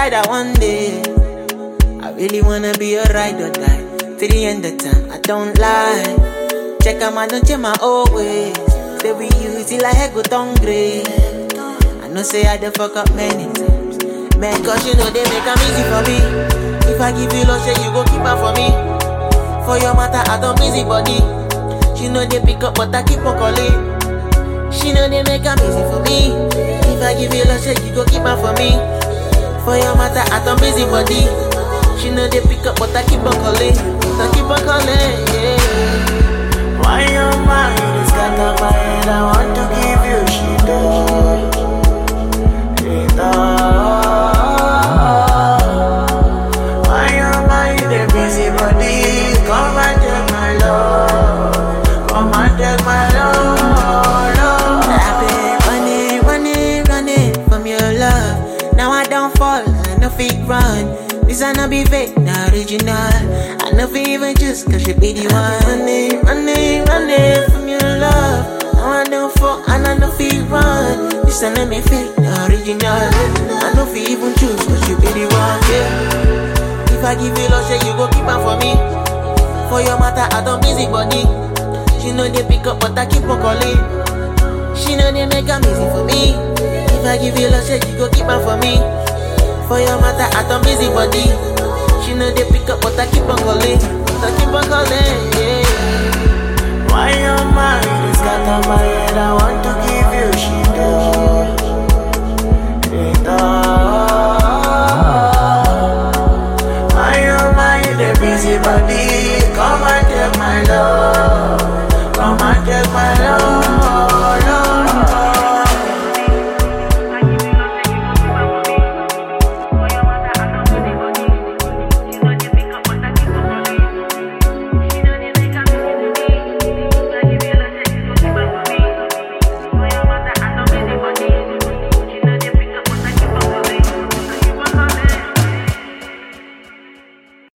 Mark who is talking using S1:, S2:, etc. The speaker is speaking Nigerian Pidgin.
S1: that one day I really wanna be a ride or die. Till the end of time, I don't lie. Check out my, don't change my old ways. Say we use it like head go down grade. I know say I done fuck up many times, man, cause you know they make them easy for me. If I give you love, say you go keep her for me. For your matter, I don't busy body. She know they pick up, but I keep on calling. She know they make them easy for me. If I give you love, say you go keep her for me. For your matter, I don't busy body. She know they pick up, but I keep on calling. I keep on calling, yeah.
S2: Why your mind is got up my head? I want to give you shit. Why your mind is busy body? Come and take my love. Come and take my love.
S1: I've been running from your love. Now I don't fall, I no fit run. This I no be fake, the original. I no fit even choose, cause she be the one. Running from your love. Now I don't fall, and I no fit run. This I no be fake, the original. I no fit even choose, cause she be the one, yeah. If I give you love, say you go keep her for me. For your matter, I don't busy body. She know they pick up, but I keep on calling. She know they make them easy for me. If I give you love, say you go keep her for me. For your matter, I don't busy body. She know they pick up, but I keep on calling. I keep on calling, yeah.
S2: Why your mind is got on my head? I want to